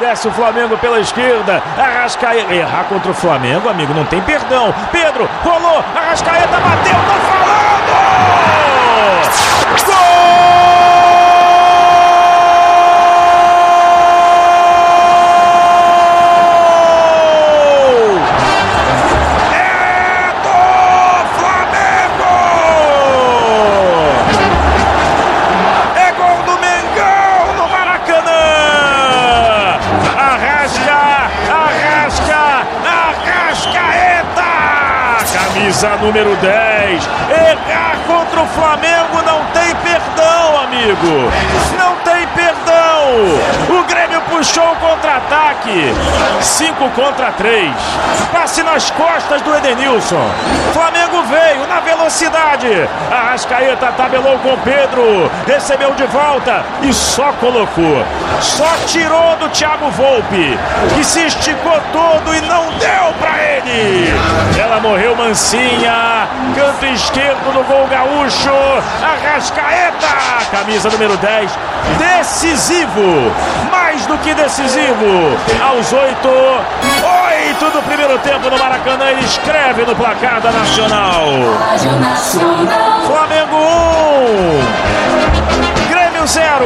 Desce o Flamengo pela esquerda. Arrascaeta. Errar contra o Flamengo, amigo, não tem perdão. Pedro, rolou. Arrascaeta bateu. Tô falando! Gol! Camisa número 10, errar contra o Flamengo não tem perdão, amigo, não tem perdão. O Grêmio puxou o contra-ataque, 5 contra 3, passe nas costas do Edenilson, Flamengo veio na velocidade, Arrascaeta tabelou com Pedro, recebeu de volta e só colocou, só tirou do Thiago Volpi, que se esticou todo e não deu pra ele. Ela morreu mansinha, canto esquerdo do gol gaúcho, Arrascaeta, camisa número 10, decisivo, mais do que decisivo, aos 8 do primeiro tempo no Maracanã, ele escreve no placar da Nacional. Flamengo 1, Grêmio 0.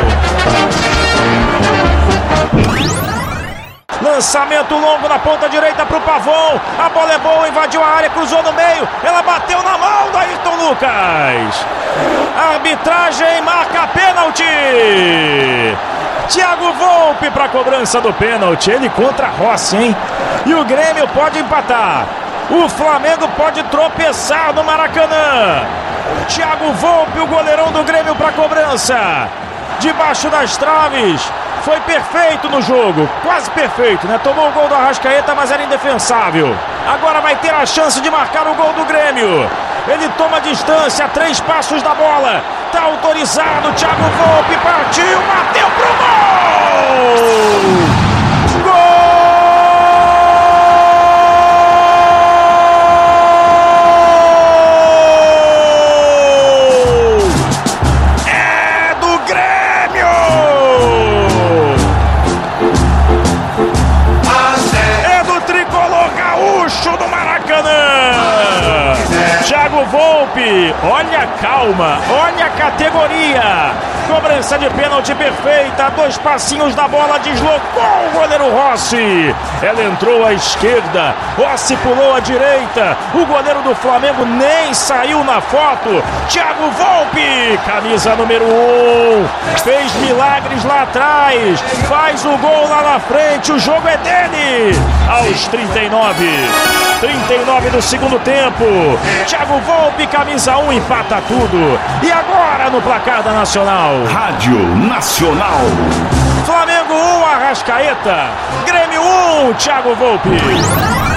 Lançamento longo na ponta direita para o Pavon. A bola é boa, invadiu a área, cruzou no meio. Ela bateu na mão do Ayrton Lucas. A arbitragem marca pênalti. Thiago Volpi para a cobrança do pênalti. Ele contra Rossi, hein? E o Grêmio pode empatar. O Flamengo pode tropeçar no Maracanã. Thiago Volpi, o goleirão do Grêmio, para a cobrança. Debaixo das traves. Foi perfeito no jogo, quase perfeito, né? Tomou o gol do Arrascaeta, mas era indefensável. Agora vai ter a chance de marcar o gol do Grêmio. Ele toma distância, 3 passos da bola. Tá autorizado, Thiago Volpi partiu, bateu pro gol! Do Maracanã, Thiago Volpi, olha a calma, olha a categoria, cobrança de pênalti perfeita, 2 passinhos da bola, deslocou o goleiro Rossi, ela entrou à esquerda, Rossi pulou à direita, o goleiro do Flamengo nem saiu na foto, Thiago Volpi, camisa número 1, fez milagres lá atrás, faz o gol lá na frente, o jogo é dele, aos 39 do segundo tempo, Thiago Volpi, camisa 1, empata tudo. E agora no placar da Nacional, Rádio Nacional, Flamengo 1, Arrascaeta, Grêmio 1, Thiago Volpi.